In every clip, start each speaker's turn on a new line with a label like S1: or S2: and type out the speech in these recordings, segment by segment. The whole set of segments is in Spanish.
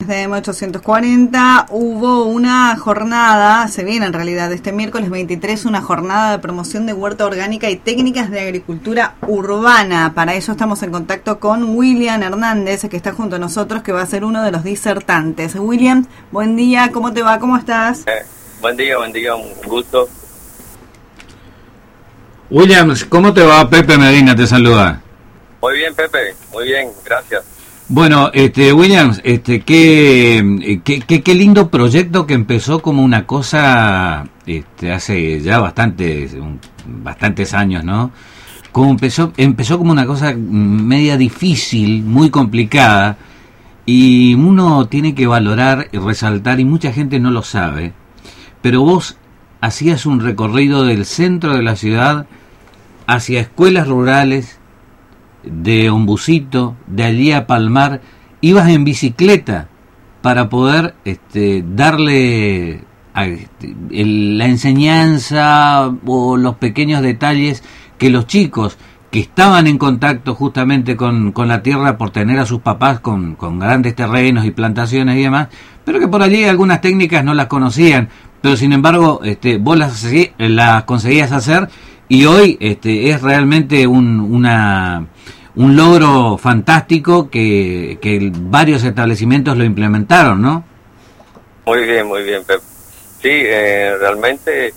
S1: de M840 hubo una jornada, se viene en realidad este miércoles 23, una jornada de promoción de huerta orgánica y técnicas de agricultura urbana. Para ello estamos en contacto con William Hernández, que está junto a nosotros, que va a ser uno de los disertantes. William, buen día, ¿cómo te va? ¿Cómo estás?
S2: Buen día, un gusto.
S3: Williams, ¿cómo te va? Pepe Medina te saluda.
S2: Muy bien, Pepe, muy bien, gracias.
S3: Bueno, Williams, qué lindo proyecto que empezó como una cosa, hace ya bastantes años, ¿no? Como empezó como una cosa media difícil, muy complicada, y uno tiene que valorar y resaltar, y mucha gente no lo sabe, pero vos hacías un recorrido del centro de la ciudad hacia escuelas rurales, de Ombucito, de allí a Palmar, ibas en bicicleta para poder darle la enseñanza o los pequeños detalles que los chicos que estaban en contacto justamente con la tierra por tener a sus papás con grandes terrenos y plantaciones y demás, pero que por allí algunas técnicas no las conocían, pero sin embargo vos las conseguías hacer, y hoy es realmente un logro fantástico que varios establecimientos lo implementaron, ¿no?
S2: Muy bien, Pepe. Sí, realmente,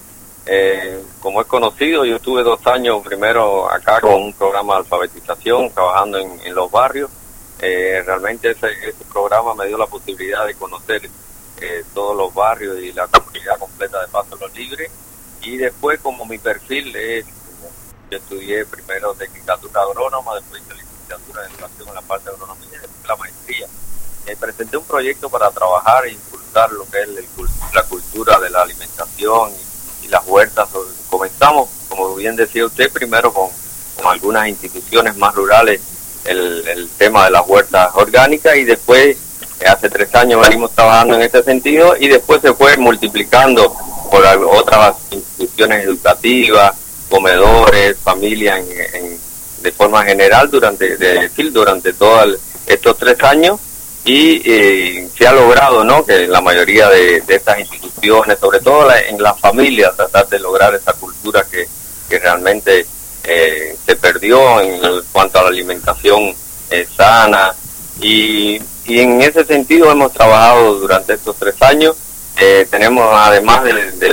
S2: como es conocido, yo estuve 2 años primero acá con un programa de alfabetización, trabajando en los barrios. Realmente ese programa me dio la posibilidad de conocer todos los barrios y la comunidad completa de Paso Los Libres. Y después, como mi perfil es, yo estudié primero tecnicatura agrónoma, después hice licenciatura en educación en la parte de agronomía, después la maestría. Presenté un proyecto para trabajar e impulsar lo que es la cultura de la alimentación y las huertas. Comenzamos, como bien decía usted, primero con algunas instituciones más rurales, el tema de las huertas orgánicas, y después, hace 3 años venimos trabajando en este sentido, y después se fue multiplicando por otras instituciones educativas, comedores, familias de forma general durante todos estos 3 años, y se ha logrado, ¿no?, que la mayoría de estas instituciones, sobre todo en las familias, tratar de lograr esa cultura que realmente se perdió en cuanto a la alimentación sana, y en ese sentido hemos trabajado durante estos 3 años. Tenemos, además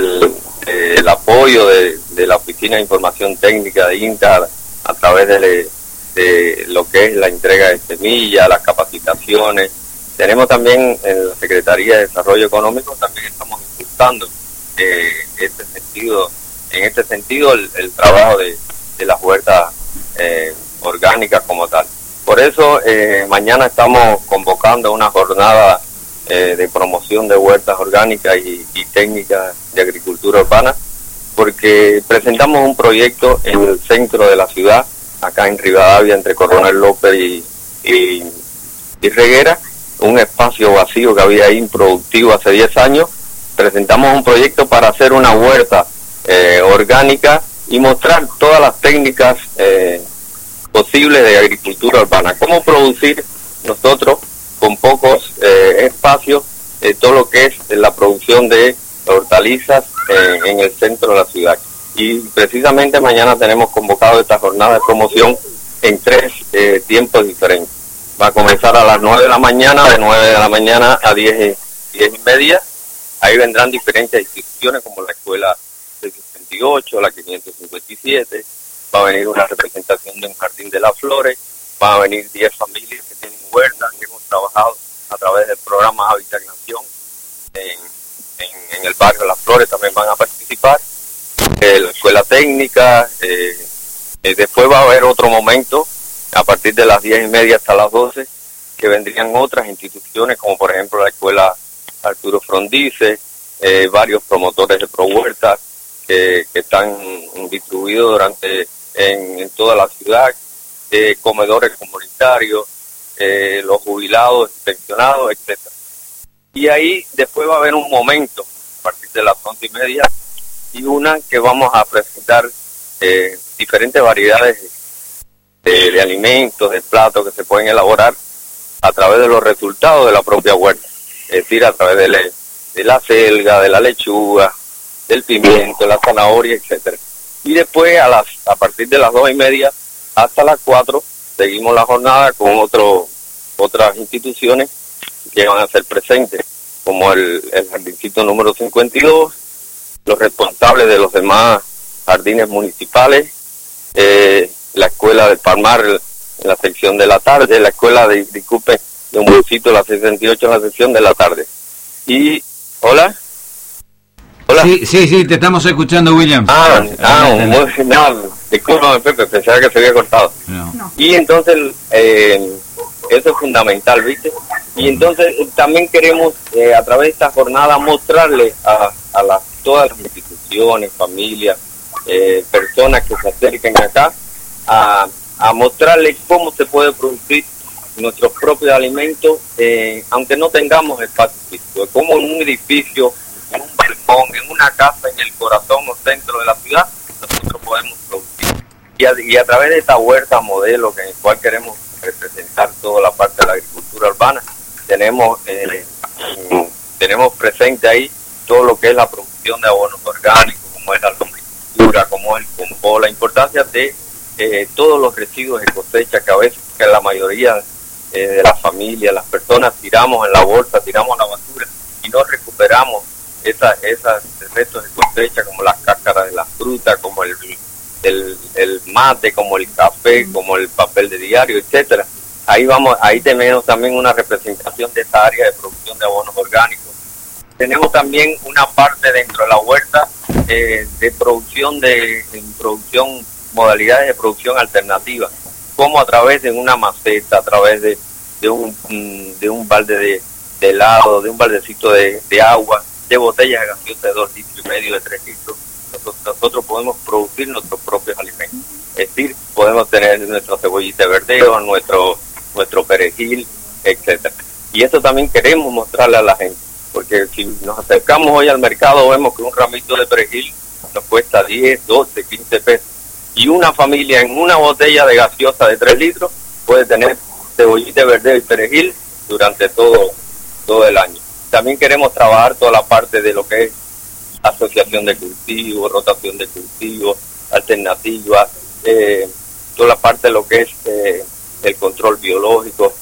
S2: del apoyo de la Oficina de Información Técnica de INTA, a través de lo que es la entrega de semillas, las capacitaciones. Tenemos también en la Secretaría de Desarrollo Económico, también estamos impulsando en este sentido el trabajo de las huertas orgánicas como tal. Por eso mañana estamos convocando una jornada de promoción de huertas orgánicas y técnicas de agricultura urbana, porque presentamos un proyecto en el centro de la ciudad, acá en Rivadavia, entre Coronel López y Reguera, un espacio vacío que había ahí improductivo hace 10 años. Presentamos un proyecto para hacer una huerta orgánica y mostrar todas las técnicas posibles de agricultura urbana, cómo producir nosotros con pocos espacios todo lo que es la producción de hortalizas en el centro de la ciudad. Y precisamente mañana tenemos convocado esta jornada de promoción en 3 tiempos diferentes. Va a comenzar a las 9 de la mañana, de 9 de la mañana a 10 y media. Ahí vendrán diferentes instituciones como la Escuela 68, la 557, va a venir una representación de un jardín de las flores, van a venir 10 familias que tienen huertas, que hemos trabajado a través del programa Hábitat en Acción en el barrio Las Flores, también van a participar, la escuela técnica. Después va a haber otro momento, a partir de las 10 y media hasta las 12, que vendrían otras instituciones, como por ejemplo la escuela Arturo Frondice, varios promotores de ProHuertas que están distribuidos en toda la ciudad, comedores comunitarios, los jubilados, pensionados, etcétera. Y ahí después va a haber un momento, a partir de las 11 y media, y una que vamos a presentar diferentes variedades de alimentos, de platos que se pueden elaborar a través de los resultados de la propia huerta. es decir, a través de la selga, de la lechuga, del pimiento, la zanahoria, etcétera. Y después a partir de las 2:30 hasta las 4 seguimos la jornada con otras instituciones que van a ser presentes, como el jardincito número 52, los responsables de los demás jardines municipales, la escuela del Palmar en la sección de la tarde, la escuela de un bolsito, la 68 en la sección de la tarde. Y, ¿hola? ¿Hola?
S3: Sí, te estamos escuchando, William.
S2: Discúlpame, Pepe, pensaba que se había cortado.
S3: No.
S2: Y entonces, eso es fundamental, ¿viste? Y entonces también queremos, a través de esta jornada, mostrarle a todas las instituciones, familias, personas que se acerquen acá, a mostrarles cómo se puede producir nuestros propios alimentos, aunque no tengamos espacio físico, como en un edificio, en un balcón, en una casa en el corazón o centro de la ciudad, nosotros podemos producir. Y a través de esta huerta modelo, en el cual queremos representar toda la parte de la agricultura urbana, tenemos presente ahí todo lo que es la producción de abonos orgánicos, como es la lombricultura, como es el compost, la importancia de todos los residuos de cosecha que a veces, que la mayoría de las familias, las personas tiramos en la bolsa, tiramos a la basura y no recuperamos esas restos de cosecha, como las cáscaras de las frutas, como el mate, como el café, como el papel de diario, etcétera. Ahí tenemos también una representación de esa área de producción de abonos orgánicos. Tenemos también una parte dentro de la huerta de producción modalidades de producción alternativa, como a través de una maceta, a través de un balde de helado, de un baldecito de agua, de botellas gaseosas de 2,5 litros, de 3 litros. Nosotros podemos producir nuestros propios alimentos. Es decir, podemos tener nuestra cebollita de verdeo, nuestro perejil, etcétera. Y eso también queremos mostrarle a la gente, porque si nos acercamos hoy al mercado vemos que un ramito de perejil nos cuesta 10, 12, 15 pesos. Y una familia en una botella de gaseosa de 3 litros puede tener cebollita de verdeo y perejil durante todo el año. También queremos trabajar toda la parte de lo que es asociación de cultivos, rotación de cultivos, alternativas, toda la parte de lo que es el control biológico,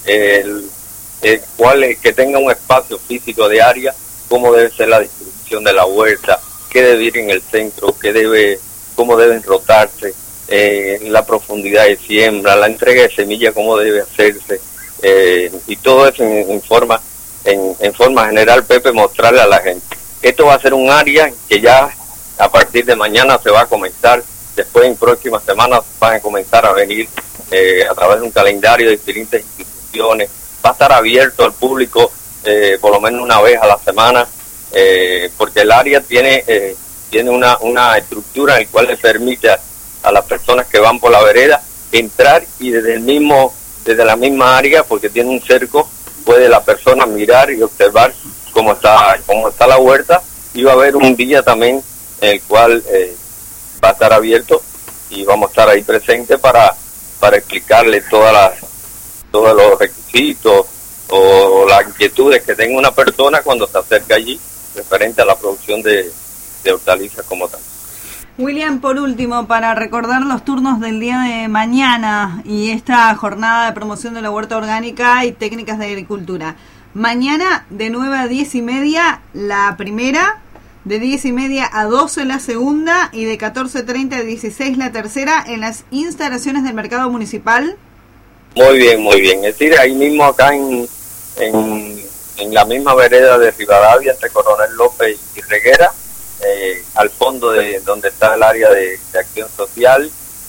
S2: que tenga un espacio físico de área, cómo debe ser la distribución de la huerta, qué debe ir en el centro, cómo deben rotarse, la profundidad de siembra, la entrega de semilla, cómo debe hacerse, y todo eso en forma general, Pepe, mostrarle a la gente. Esto va a ser un área que ya a partir de mañana se va a comenzar, después en próximas semanas van a comenzar a venir a través de un calendario de diferentes instituciones. Va a estar abierto al público por lo menos una vez a la semana, porque el área tiene una estructura en la cual le permite a las personas que van por la vereda entrar y desde la misma área, porque tiene un cerco, puede la persona mirar y observar cómo está la huerta, y va a haber un día también en el cual va a estar abierto y vamos a estar ahí presentes para explicarle todos los requisitos o las inquietudes que tenga una persona cuando se acerca allí referente a la producción de hortalizas como tal.
S1: William, por último, para recordar los turnos del día de mañana y esta jornada de promoción de la huerta orgánica y técnicas de agricultura. Mañana de 9 a 10:30 la primera, de 10:30 a 12 la segunda y de 14:30 a 16 la tercera en las instalaciones del mercado municipal.
S2: Muy bien, muy bien. Es decir, ahí mismo acá en la misma vereda de Rivadavia, entre Coronel López y Reguera, al fondo de donde está el área de acción social,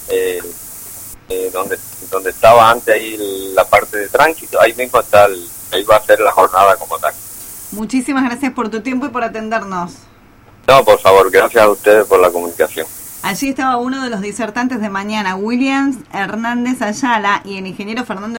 S2: donde estaba antes ahí la parte de tránsito, ahí mismo ahí va a ser la jornada como tal.
S1: Muchísimas gracias por tu tiempo y por atendernos.
S2: No, por favor, gracias a ustedes por la comunicación.
S1: Allí estaba uno de los disertantes de mañana, William Hernández Ayala, y el ingeniero Fernando